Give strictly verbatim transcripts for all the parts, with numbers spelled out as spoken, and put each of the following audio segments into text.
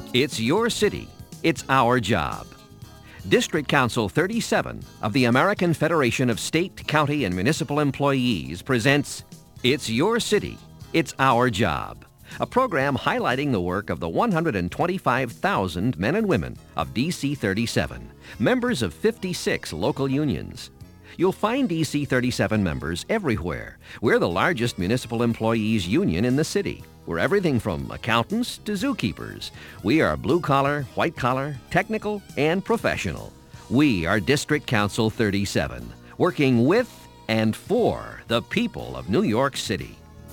It's your city. It's our job. District Council thirty-seven of the American Federation of State, County, and Municipal Employees presents It's Your City. It's Our Job, a program highlighting the work of the one hundred twenty-five thousand men and women of D C thirty-seven, members of fifty-six local unions. You'll find D C thirty-seven members everywhere. We're the largest municipal employees union in the city. We're everything from accountants to zookeepers. We are blue-collar, white-collar, technical, and professional. We are District Council thirty-seven, working with and for the people of New York City.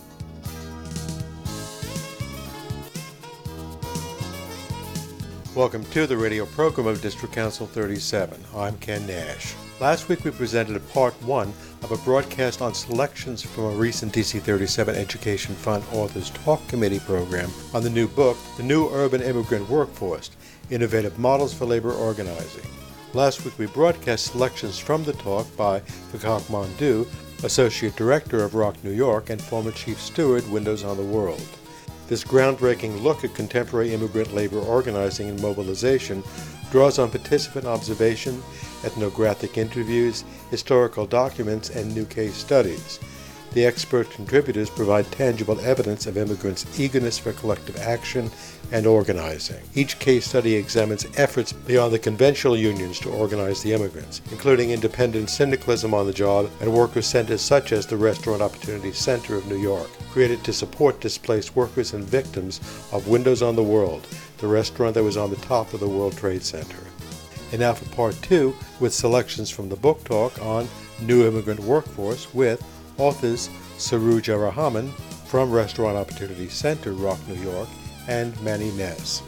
Welcome to the radio program of District Council thirty-seven. I'm Ken Nash. Last week we presented part one of a broadcast on selections from a recent D C thirty-seven Education Fund Authors Talk Committee program on the new book, The New Urban Immigrant Workforce, Innovative Models for Labor Organizing. Last week we broadcast selections from the talk by Vikak Mondoo, Associate Director of Rock New York and former Chief Steward, Windows on the World. This groundbreaking look at contemporary immigrant labor organizing and mobilization draws on participant observation, ethnographic interviews, historical documents, and new case studies. The expert contributors provide tangible evidence of immigrants' eagerness for collective action and organizing. Each case study examines efforts beyond the conventional unions to organize the immigrants, including independent syndicalism on the job and worker centers such as the Restaurant Opportunity Center of New York, created to support displaced workers and victims of Windows on the World, the restaurant that was on the top of the World Trade Center. And now for part two, with selections from the book talk on New Immigrant Workforce with authors Saruja Rahaman from Restaurant Opportunity Center, Rock, New York, and Manny Ness.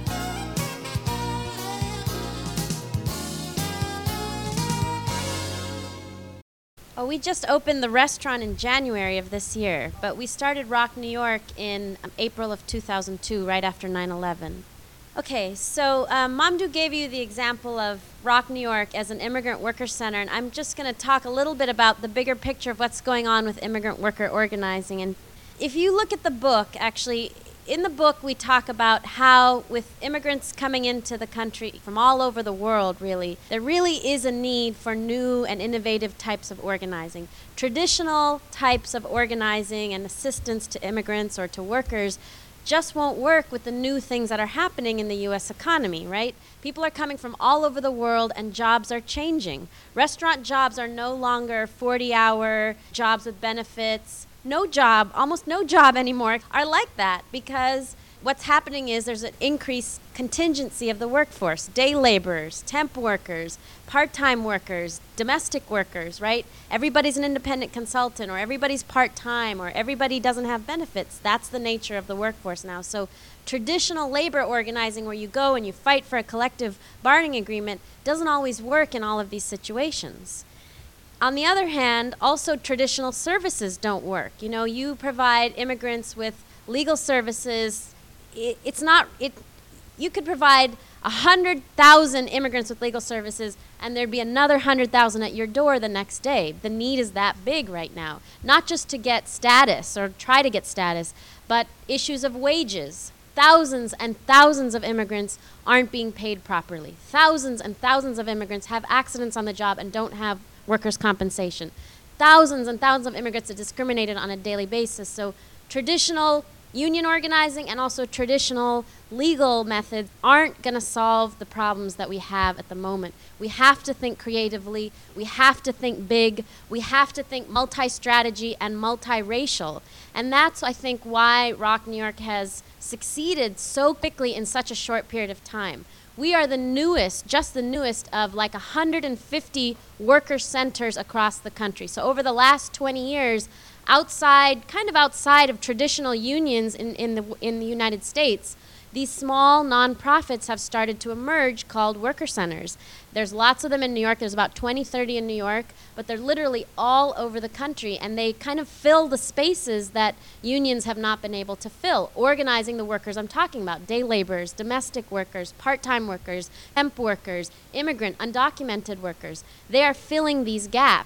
Oh, we just opened the restaurant in January of this year, but we started Rock New York in um, April of two thousand two, right after nine eleven. Okay, so um, Mondoo gave you the example of Rock New York as an immigrant worker center, and I'm just going to talk a little bit about the bigger picture of what's going on with immigrant worker organizing. And if you look at the book, actually, in the book we talk about how with immigrants coming into the country from all over the world, really, there really is a need for new and innovative types of organizing. Traditional types of organizing and assistance to immigrants or to workers just won't work with the new things that are happening in the U S economy, right? People are coming from all over the world and jobs are changing. Restaurant jobs are no longer forty-hour jobs with benefits. No job, almost no job anymore are like that because what's happening is there's an increased contingency of the workforce. Day laborers, temp workers, part-time workers, domestic workers, right? Everybody's an independent consultant or everybody's part-time or everybody doesn't have benefits. That's the nature of the workforce now. So traditional labor organizing where you go and you fight for a collective bargaining agreement doesn't always work in all of these situations. On the other hand, also traditional services don't work. You know, you provide immigrants with legal services. It, it's not, it, you could provide one hundred thousand immigrants with legal services and there'd be another one hundred thousand at your door the next day. The need is that big right now. Not just to get status or try to get status, but issues of wages. Thousands and thousands of immigrants aren't being paid properly. Thousands and thousands of immigrants have accidents on the job and don't have workers' compensation. Thousands and thousands of immigrants are discriminated on a daily basis. So traditional union organizing and also traditional legal methods aren't going to solve the problems that we have at the moment. We have to think creatively. We have to think big. We have to think multi-strategy and multiracial. And that's, I think, why Rock New York has succeeded so quickly in such a short period of time. We are the newest, just the newest, of like one hundred fifty worker centers across the country. So over the last twenty years, outside, kind of outside of traditional unions in, in, the, in the United States, these small nonprofits have started to emerge called worker centers. There's lots of them in New York. There's about twenty, thirty in New York, but they're literally all over the country, and they kind of fill the spaces that unions have not been able to fill, organizing the workers I'm talking about, day laborers, domestic workers, part-time workers, temp workers, immigrant, undocumented workers. They are filling these gaps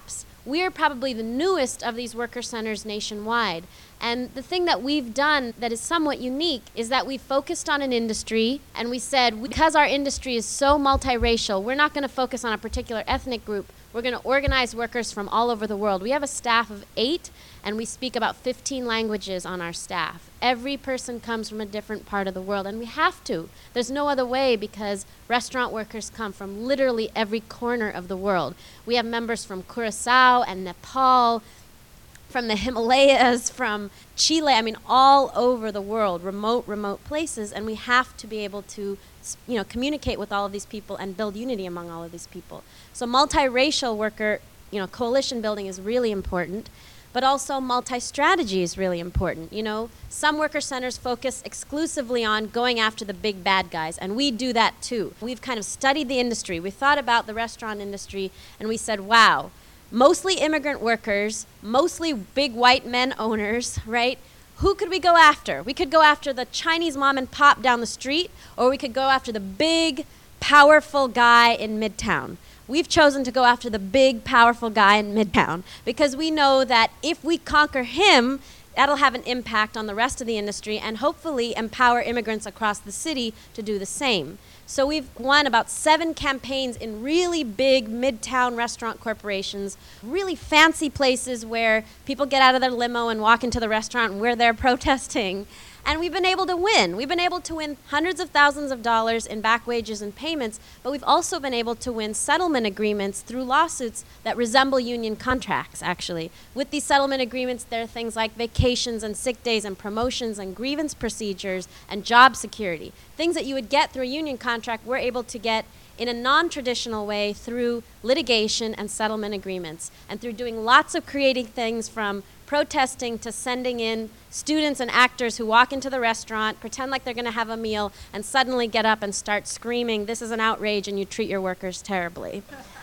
we're probably the newest of these worker centers nationwide. And the thing that we've done that is somewhat unique is that we focused on an industry, and we said, because our industry is so multiracial, we're not going to focus on a particular ethnic group. We're going to organize workers from all over the world. We have a staff of eight, and we speak about fifteen languages on our staff. Every person comes from a different part of the world, and we have to. There's no other way, because restaurant workers come from literally every corner of the world. We have members from Curacao and Nepal, from the Himalayas, from Chile, I mean, all over the world, remote, remote places, and we have to be able to, you know, communicate with all of these people and build unity among all of these people. So multiracial worker, you know, coalition building is really important, but also multi-strategy is really important. You know, some worker centers focus exclusively on going after the big bad guys, and we do that too. We've kind of studied the industry. We thought about the restaurant industry, and we said, wow, mostly immigrant workers, mostly big white men owners, right? Who could we go after? We could go after the Chinese mom and pop down the street, or we could go after the big, powerful guy in Midtown. We've chosen to go after the big, powerful guy in Midtown because we know that if we conquer him, that'll have an impact on the rest of the industry and hopefully empower immigrants across the city to do the same. So we've won about seven campaigns in really big midtown restaurant corporations, really fancy places where people get out of their limo and walk into the restaurant and we're there protesting. And we've been able to win. We've been able to win hundreds of thousands of dollars in back wages and payments, but we've also been able to win settlement agreements through lawsuits that resemble union contracts, actually. With these settlement agreements, there are things like vacations and sick days and promotions and grievance procedures and job security. Things that you would get through a union contract, we're able to get in a non-traditional way through litigation and settlement agreements, and through doing lots of creative things from protesting to sending in students and actors who walk into the restaurant, pretend like they're going to have a meal, and suddenly get up and start screaming, "This is an outrage and you treat your workers terribly."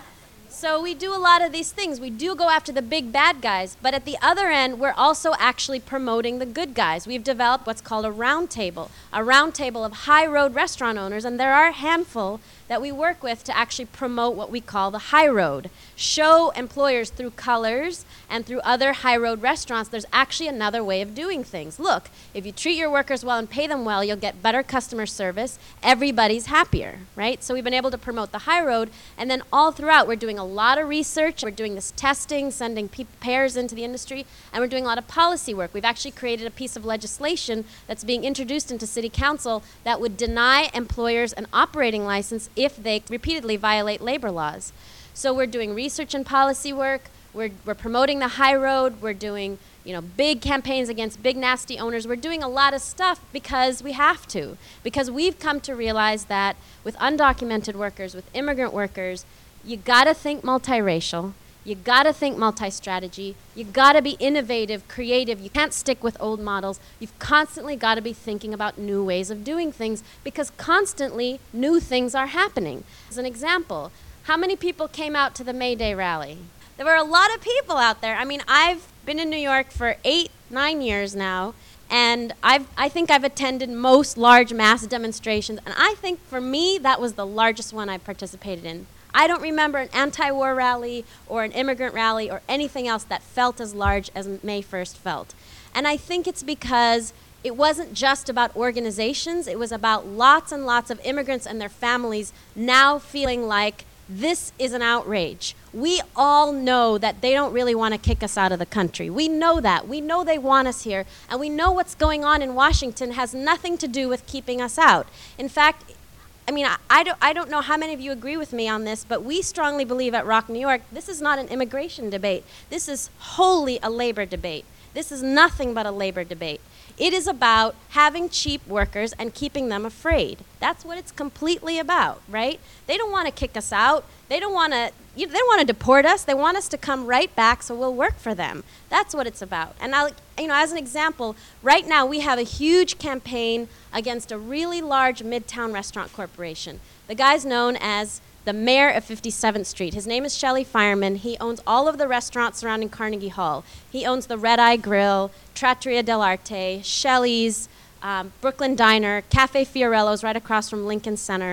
So we do a lot of these things. We do go after the big bad guys, but at the other end, we're also actually promoting the good guys. We've developed what's called a round table, a round table of high road restaurant owners, and there are a handful that we work with to actually promote what we call the high road. Show employers through colors and through other high road restaurants there's actually another way of doing things. Look, if you treat your workers well and pay them well, you'll get better customer service. Everybody's happier, right? So we've been able to promote the high road, and then all throughout we're doing a lot of research. We're doing this testing, sending pe- pairs into the industry, and we're doing a lot of policy work. We've actually created a piece of legislation that's being introduced into City Council that would deny employers an operating license if they repeatedly violate labor laws. So we're doing research and policy work. We're, we're promoting the high road. We're doing, you know, big campaigns against big nasty owners. We're doing a lot of stuff because we have to. Because we've come to realize that with undocumented workers, with immigrant workers, you gotta think multiracial. You gotta think multi-strategy. You gotta be innovative, creative. You can't stick with old models. You've constantly gotta be thinking about new ways of doing things because constantly new things are happening. As an example, how many people came out to the May Day rally? There were a lot of people out there. I mean, I've been in New York for eight, nine years now, and I've, I think I've attended most large mass demonstrations, and I think for me that was the largest one I participated in. I don't remember an anti-war rally or an immigrant rally or anything else that felt as large as May first felt. And I think it's because it wasn't just about organizations, it was about lots and lots of immigrants and their families now feeling like this is an outrage. We all know that they don't really want to kick us out of the country. We know that. We know they want us here. And we know what's going on in Washington has nothing to do with keeping us out. In fact, I mean, I, I, don't, I don't know how many of you agree with me on this, but we strongly believe at Rock New York, this is not an immigration debate. This is wholly a labor debate. This is nothing but a labor debate. It is about having cheap workers and keeping them afraid. That's what it's completely about, right? They don't want to kick us out. They don't want to, you know, they don't want to deport us. They want us to come right back so we'll work for them. That's what it's about. And I'll, you know, as an example, right now we have a huge campaign against a really large midtown restaurant corporation. The guy's known as the mayor of fifty-seventh Street. His name is Shelley Fireman. He owns all of the restaurants surrounding Carnegie Hall. He owns the Red Eye Grill, Trattoria dell'Arte, Shelley's, um, Brooklyn Diner, Cafe Fiorello's right across from Lincoln Center.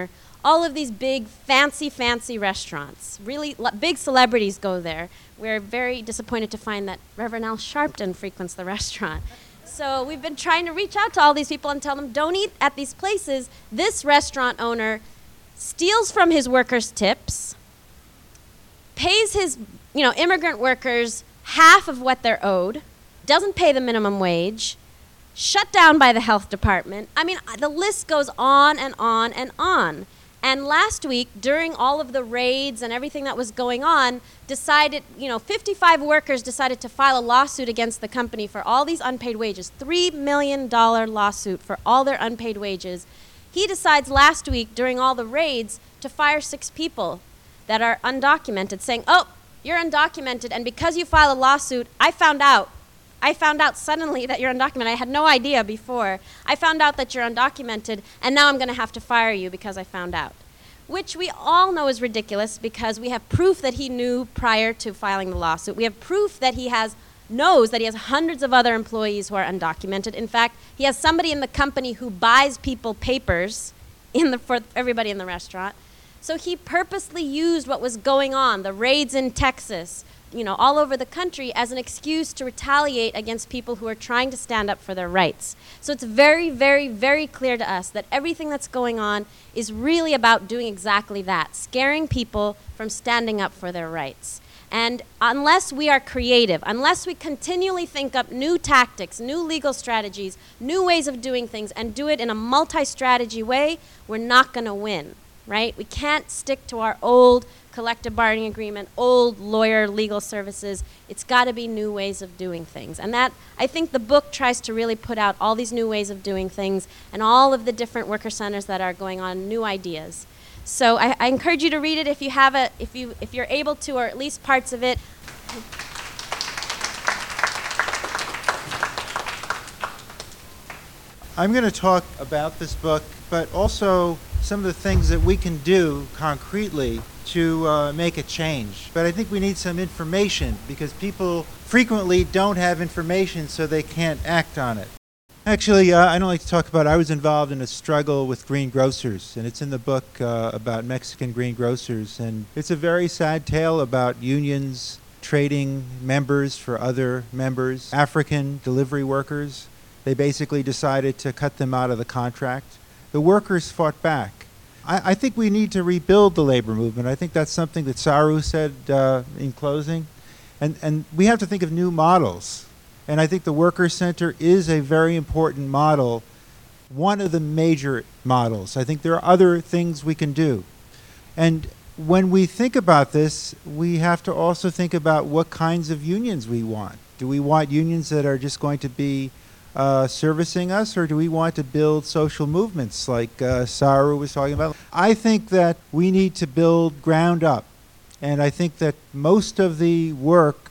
all of these big, fancy, fancy restaurants. Really lo- big celebrities go there. We're very disappointed to find that Reverend Al Sharpton frequents the restaurant. So we've been trying to reach out to all these people and tell them, don't eat at these places. This restaurant owner steals from his workers' tips, pays his, you know, immigrant workers half of what they're owed, doesn't pay the minimum wage, shut down by the health department. I mean, the list goes on and on and on. And last week, during all of the raids and everything that was going on, decided, you know, fifty-five workers decided to file a lawsuit against the company for all these unpaid wages, three million dollars lawsuit for all their unpaid wages. He decides last week, during all the raids, to fire six people that are undocumented, saying, oh, you're undocumented, and because you file a lawsuit, I found out. I found out suddenly that you're undocumented. I had no idea before. I found out that you're undocumented, and now I'm going to have to fire you because I found out. Which we all know is ridiculous because we have proof that he knew prior to filing the lawsuit. We have proof that he has knows that he has hundreds of other employees who are undocumented. In fact, he has somebody in the company who buys people papers in the, for everybody in the restaurant. So he purposely used what was going on, the raids in Texas, you know, all over the country, as an excuse to retaliate against people who are trying to stand up for their rights. So it's very, very, very clear to us that everything that's going on is really about doing exactly that, scaring people from standing up for their rights. And unless we are creative, unless we continually think up new tactics, new legal strategies, new ways of doing things, and do it in a multi-strategy way, we're not going to win, right? We can't stick to our old collective bargaining agreement, old lawyer legal services. It's got to be new ways of doing things. And that, I think the book tries to really put out all these new ways of doing things and all of the different worker centers that are going on, new ideas. So I, I encourage you to read it if you have it, if you if you're able to, or at least parts of it. I'm going to talk about this book, but also some of the things that we can do concretely to uh, make a change. But I think we need some information because people frequently don't have information, so they can't act on it. Actually, uh, I don't like to talk about it. I was involved in a struggle with greengrocers, and it's in the book uh, about Mexican greengrocers. And it's a very sad tale about unions trading members for other members, African delivery workers. They basically decided to cut them out of the contract. The workers fought back. I, I think we need to rebuild the labor movement. I think that's something that Saru said uh, in closing. And, and we have to think of new models. And I think the Workers' Center is a very important model, one of the major models. I think there are other things we can do. And when we think about this, we have to also think about what kinds of unions we want. Do we want unions that are just going to be uh, servicing us, or do we want to build social movements like uh, Saru was talking about? I think that we need to build ground up. And I think that most of the work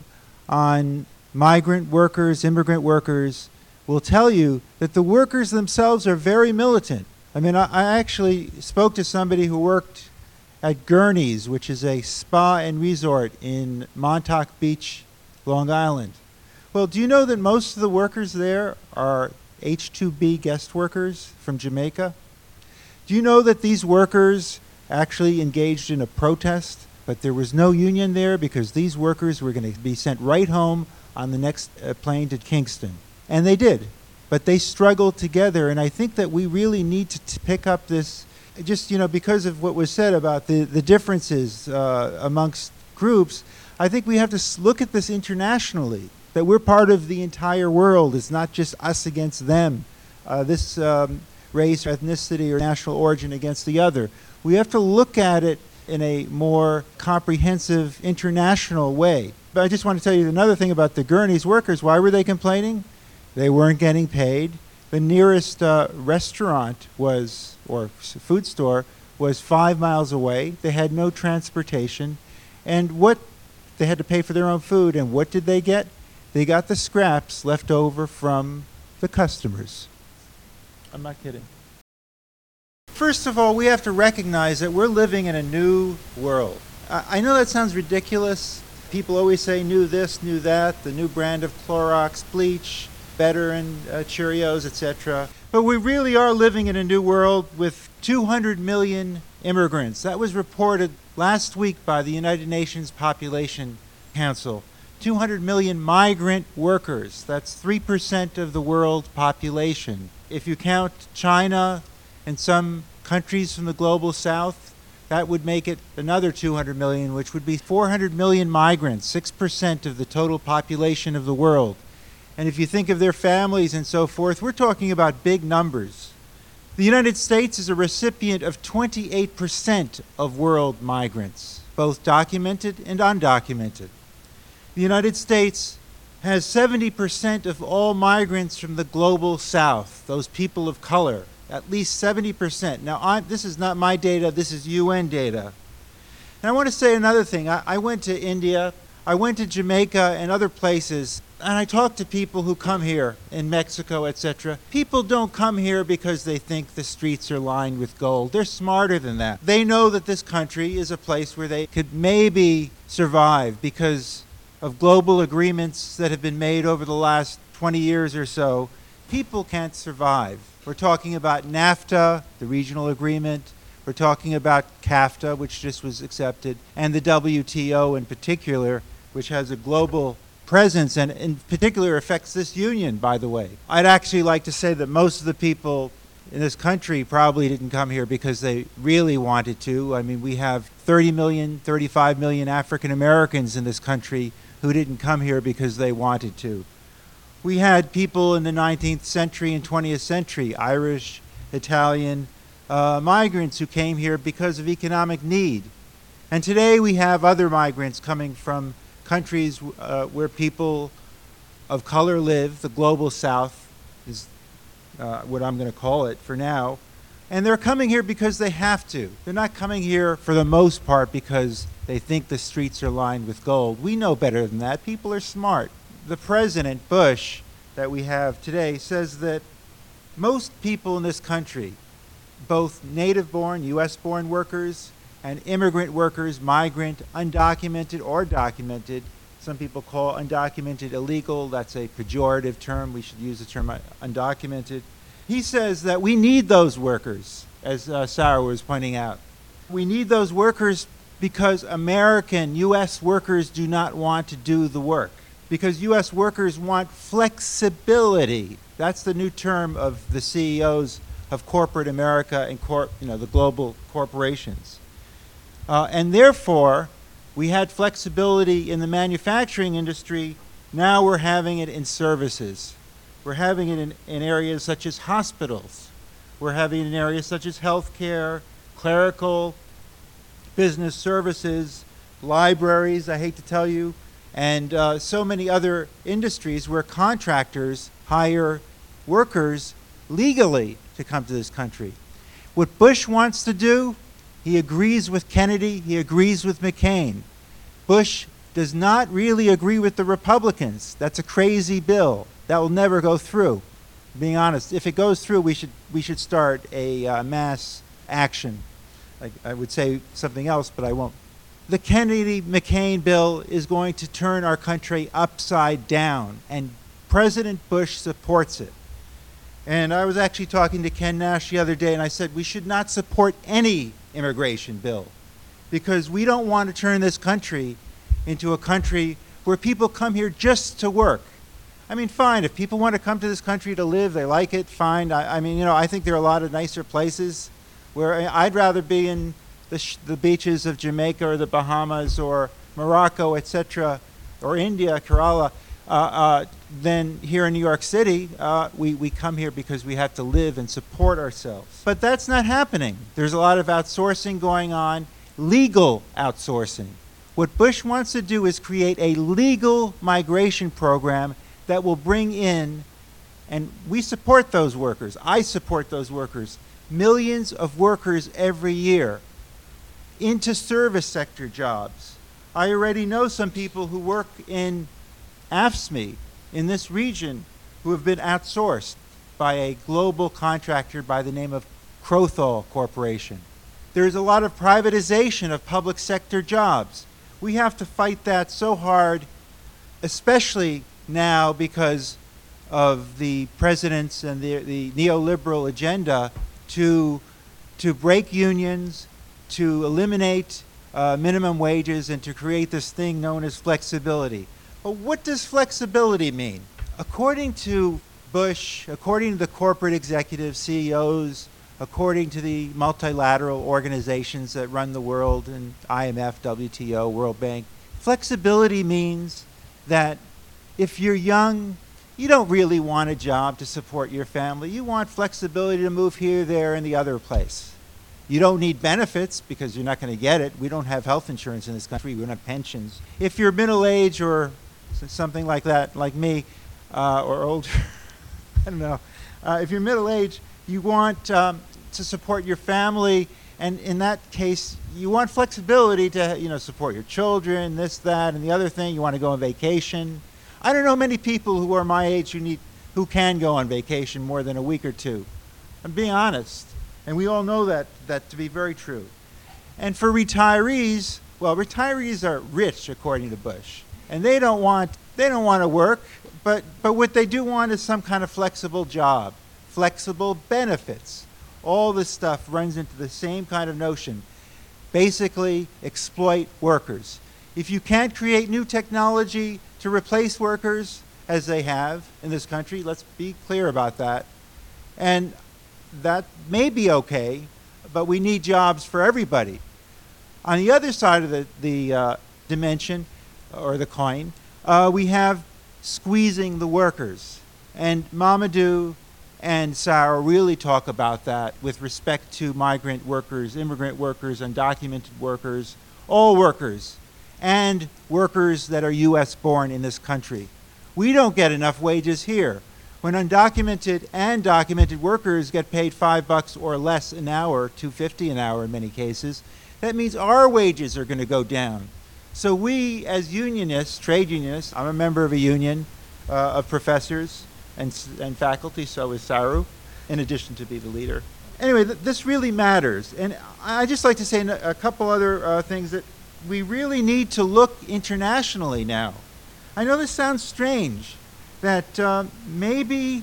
on migrant workers, immigrant workers, will tell you that the workers themselves are very militant. I mean, I, I actually spoke to somebody who worked at Gurney's, which is a spa and resort in Montauk Beach, Long Island. Well, do you know that most of the workers there are H two B guest workers from Jamaica? Do you know that these workers actually engaged in a protest, but there was no union there because these workers were going to be sent right home on the next uh, plane to Kingston? And they did, but they struggled together. And I think that we really need to t- pick up this, just, you know, because of what was said about the, the differences uh, amongst groups. I think we have to s- look at this internationally, that we're part of the entire world. It's not just us against them, uh, this um, race, or ethnicity, or national origin against the other. We have to look at it in a more comprehensive international way. But I just want to tell you another thing about the Gurney's workers. Why were they complaining? They weren't getting paid. The nearest uh, restaurant was, or food store, was five miles away. They had no transportation. And what, they had to pay for their own food. And what did they get? They got the scraps left over from the customers. I'm not kidding. First of all, we have to recognize that we're living in a new world. I, I know that sounds ridiculous. People always say new this, new that, the new brand of Clorox bleach, better and uh, Cheerios, et cetera. But we really are living in a new world with two hundred million immigrants. That was reported last week by the United Nations Population Council. two hundred million migrant workers. That's three percent of the world population. If you count China and some countries from the global south, that would make it another two hundred million, which would be four hundred million migrants, six percent of the total population of the world. And if you think of their families and so forth, we're talking about big numbers. The United States is a recipient of twenty-eight percent of world migrants, both documented and undocumented. The United States has seventy percent of all migrants from the global south, those people of color, at least seventy percent. Now, I'm, this is not my data, this is U N data. And I want to say another thing. I, I went to India, I went to Jamaica and other places, and I talked to people who come here in Mexico, et cetera. People don't come here because they think the streets are lined with gold. They're smarter than that. They know that this country is a place where they could maybe survive because of global agreements that have been made over the last twenty years or so. People can't survive. We're talking about NAFTA, the regional agreement. We're talking about CAFTA, which just was accepted, and the W T O in particular, which has a global presence and in particular affects this union, by the way. I'd actually like to say that most of the people in this country probably didn't come here because they really wanted to. I mean, we have thirty million, thirty-five million African Americans in this country who didn't come here because they wanted to. We had people in the nineteenth century and twentieth century, Irish, Italian, uh, migrants who came here because of economic need. And today we have other migrants coming from countries uh, where people of color live. The global south is uh, what I'm going to call it for now. And they're coming here because they have to. They're not coming here for the most part because they think the streets are lined with gold. We know better than that. People are smart. The President Bush that we have today says that most people in this country, both native-born, U S-born workers and immigrant workers, migrant, undocumented or documented, some people call undocumented illegal. That's a pejorative term. We should use the term undocumented. He says that we need those workers, as uh, Sarah was pointing out. We need those workers because American, U S workers do not want to do the work. Because U S workers want flexibility. That's the new term of the C E Os of corporate America and cor- you know, the global corporations. Uh, and therefore, we had flexibility in the manufacturing industry. Now we're having it in services. We're having it in, in areas such as hospitals. We're having it in areas such as healthcare, clerical, business services, libraries, I hate to tell you, and uh, so many other industries where contractors hire workers legally to come to this country. What Bush wants to do, he agrees with Kennedy, he agrees with McCain. Bush does not really agree with the Republicans. That's a crazy bill. That will never go through. Being honest, if it goes through, we should we should start a uh, mass action. I, I would say something else, but I won't. The Kennedy-McCain bill is going to turn our country upside down, and President Bush supports it. And I was actually talking to Ken Nash the other day, and I said we should not support any immigration bill because we don't want to turn this country into a country where people come here just to work. I mean, fine, if people want to come to this country to live, they like it, fine. I, I mean, you know, I think there are a lot of nicer places where I'd rather be in the, sh- the beaches of Jamaica or the Bahamas or Morocco, et cetera, or India, Kerala, uh, uh, than here in New York City. Uh, we, we come here because we have to live and support ourselves. But that's not happening. There's a lot of outsourcing going on, legal outsourcing. What Bush wants to do is create a legal migration program that will bring in, and we support those workers, I support those workers, millions of workers every year into service sector jobs. I already know some people who work in A F S M E in this region who have been outsourced by a global contractor by the name of Crothall Corporation. There's a lot of privatization of public sector jobs. We have to fight that so hard, especially now because of the president's and the, the neoliberal agenda to to break unions, to eliminate uh, minimum wages, and to create this thing known as flexibility. But what does flexibility mean? According to Bush, according to the corporate executives, C E Os, according to the multilateral organizations that run the world, and I M F, W T O, World Bank, flexibility means that if you're young, you don't really want a job to support your family. You want flexibility to move here, there, and the other place. You don't need benefits because you're not going to get it. We don't have health insurance in this country. We don't have pensions. If you're middle-aged or something like that, like me, uh, or older, I don't know. Uh, if you're middle-aged, you want um, to support your family, and in that case, you want flexibility to, you know, support your children, this, that, and the other thing. You want to go on vacation. I don't know many people who are my age who need, who can go on vacation more than a week or two. I'm being honest, and we all know that that to be very true. And for retirees, well, retirees are rich according to Bush, and they don't want they don't want to work, but but what they do want is some kind of flexible job, flexible benefits. All this stuff runs into the same kind of notion. Basically, exploit workers. If you can't create new technology to replace workers, as they have in this country, let's be clear about that, and that may be okay, but we need jobs for everybody. On the other side of the, the uh, dimension, or the coin, uh, we have squeezing the workers. And Mamadou and Sarah really talk about that with respect to migrant workers, immigrant workers, undocumented workers, all workers, and workers that are U S born in this country. We don't get enough wages here. When undocumented and documented workers get paid five bucks or less an hour, two fifty an hour in many cases, that means our wages are going to go down. So we, as unionists, trade unionists, I'm a member of a union uh, of professors and, and faculty, so is Saru, in addition to be the leader. Anyway, th this really matters. And I'd just like to say a couple other uh, things that we really need to look internationally now. I know this sounds strange, that uh, maybe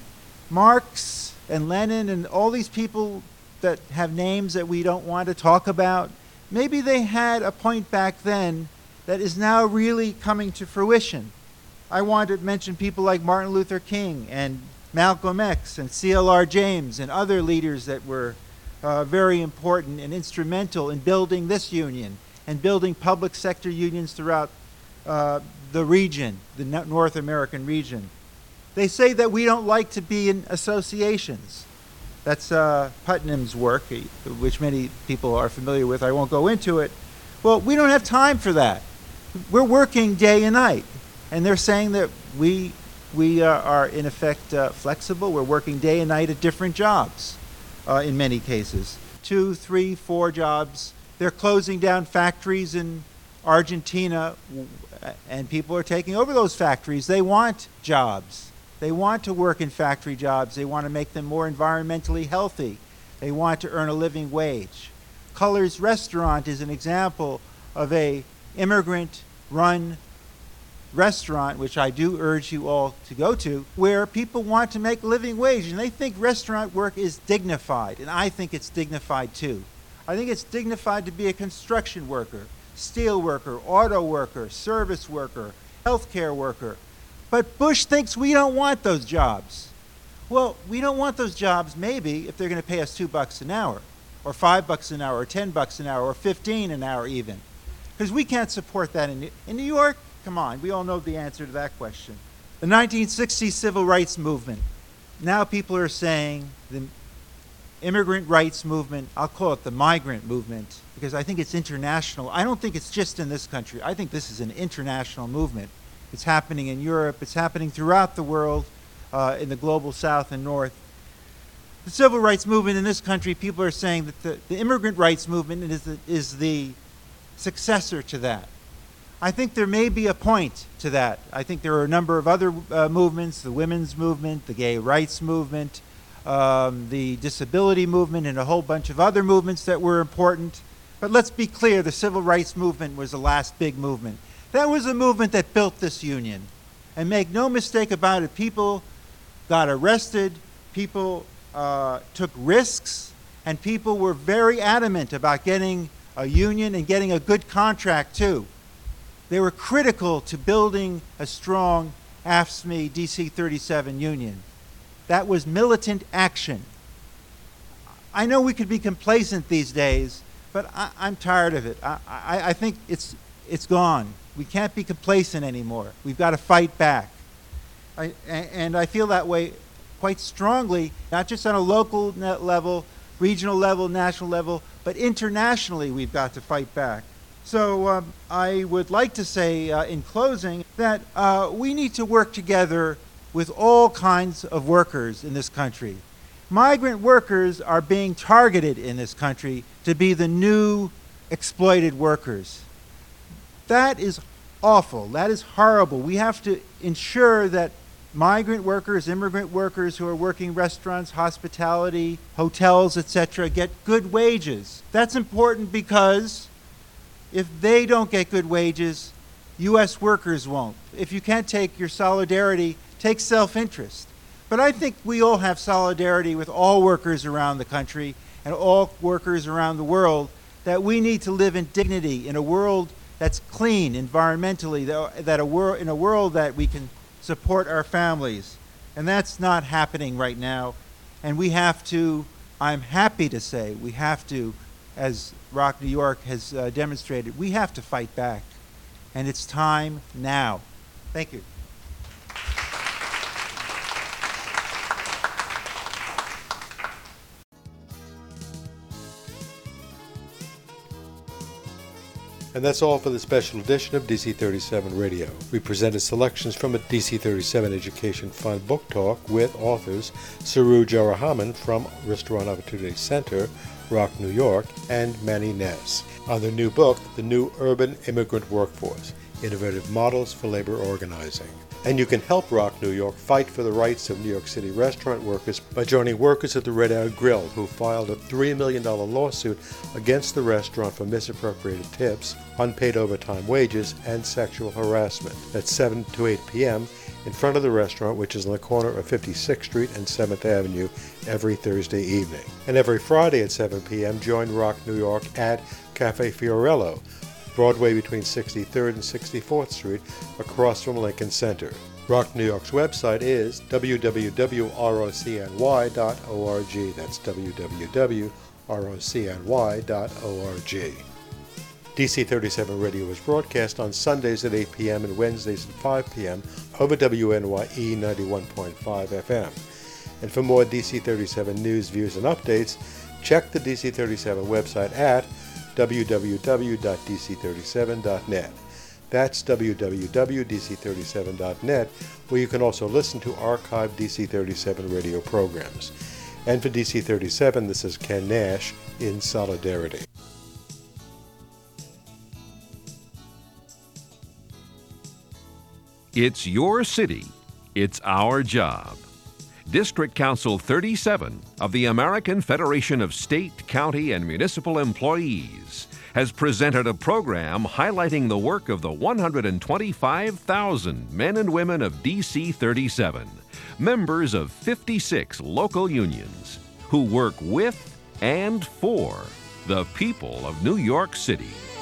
Marx and Lenin and all these people that have names that we don't want to talk about, maybe they had a point back then that is now really coming to fruition. I want to mention people like Martin Luther King and Malcolm X and C L R James and other leaders that were uh, very important and instrumental in building this union and building public sector unions throughout uh, the region, the North American region. They say that we don't like to be in associations. That's uh, Putnam's work, which many people are familiar with. I won't go into it. Well, we don't have time for that. We're working day and night. And they're saying that we, we uh, are, in effect, uh, flexible. We're working day and night at different jobs uh, in many cases. Two, three, four jobs. They're closing down factories in Argentina, and people are taking over those factories. They want jobs. They want to work in factory jobs. They want to make them more environmentally healthy. They want to earn a living wage. Colors Restaurant is an example of a immigrant-run restaurant, which I do urge you all to go to, where people want to make a living wage, and they think restaurant work is dignified, and I think it's dignified too. I think it's dignified to be a construction worker, steel worker, auto worker, service worker, healthcare worker. But Bush thinks we don't want those jobs. Well, we don't want those jobs maybe if they're going to pay us two bucks an hour, or five bucks an hour, or ten bucks an hour, or fifteen an hour even. Because we can't support that in New, in New York. Come on, we all know the answer to that question. The nineteen sixties civil rights movement. Now people are saying the immigrant rights movement, I'll call it the migrant movement, because I think it's international. I don't think it's just in this country. I think this is an international movement. It's happening in Europe. It's happening throughout the world, uh, in the global south and north. The civil rights movement in this country, people are saying that the, the immigrant rights movement is the, is the successor to that. I think there may be a point to that. I think there are a number of other uh, movements, the women's movement, the gay rights movement, um, the disability movement, and a whole bunch of other movements that were important. But let's be clear, the civil rights movement was the last big movement. That was the movement that built this union. And make no mistake about it, people got arrested, people uh, took risks, and people were very adamant about getting a union and getting a good contract too. They were critical to building a strong A F S C M E D C thirty-seven union. That was militant action. I know we could be complacent these days, but I, I'm tired of it. I, I, I think it's, it's gone. We can't be complacent anymore. We've got to fight back. I, and I feel that way quite strongly, not just on a local level, regional level, national level, but internationally we've got to fight back. So um, I would like to say uh, in closing that uh, we need to work together with all kinds of workers in this country. Migrant workers are being targeted in this country to be the new exploited workers. That is awful. That is horrible. We have to ensure that migrant workers, immigrant workers who are working restaurants, hospitality, hotels, et cetera, get good wages. That's important because if they don't get good wages, U S workers won't. If you can't take your solidarity, take self-interest. But I think we all have solidarity with all workers around the country and all workers around the world that we need to live in dignity in a world that's clean environmentally, that, that a wor- in a world that we can support our families. And that's not happening right now. And we have to, I'm happy to say, we have to, as Rock New York has uh, demonstrated, we have to fight back. And it's time now. Thank you. And that's all for the special edition of D C thirty-seven Radio. We presented selections from a D C thirty-seven Education Fund book talk with authors Saru Jarahaman from Restaurant Opportunity Center, Rock, New York, and Manny Ness on their new book, The New Urban Immigrant Workforce, Innovative Models for Labor Organizing. And you can help Rock New York fight for the rights of New York City restaurant workers by joining workers at the Red Hour Grill, who filed a three million dollars lawsuit against the restaurant for misappropriated tips, unpaid overtime wages, and sexual harassment. At seven to eight p.m. in front of the restaurant, which is on the corner of fifty-sixth Street and seventh Avenue, every Thursday evening. And every Friday at seven p.m., join Rock New York at Cafe Fiorello, Broadway between sixty-third and sixty-fourth Street, across from Lincoln Center. Rock New York's website is w w w dot r o c n y dot org. That's w w w dot r o c n y dot org. D C thirty-seven Radio is broadcast on Sundays at eight p.m. and Wednesdays at five p.m. over W N Y E ninety-one point five F M. And for more D C thirty-seven news, views, and updates, check the D C thirty-seven website at w w w dot d c thirty-seven dot net. That's w w w dot d c thirty-seven dot net, where you can also listen to archived D C thirty-seven radio programs. And for D C thirty-seven, this is Ken Nash in solidarity. It's your city. It's our job. District Council thirty-seven of the American Federation of State, County, and Municipal Employees has presented a program highlighting the work of the one hundred twenty-five thousand men and women of D C thirty-seven, members of fifty-six local unions, who work with and for the people of New York City.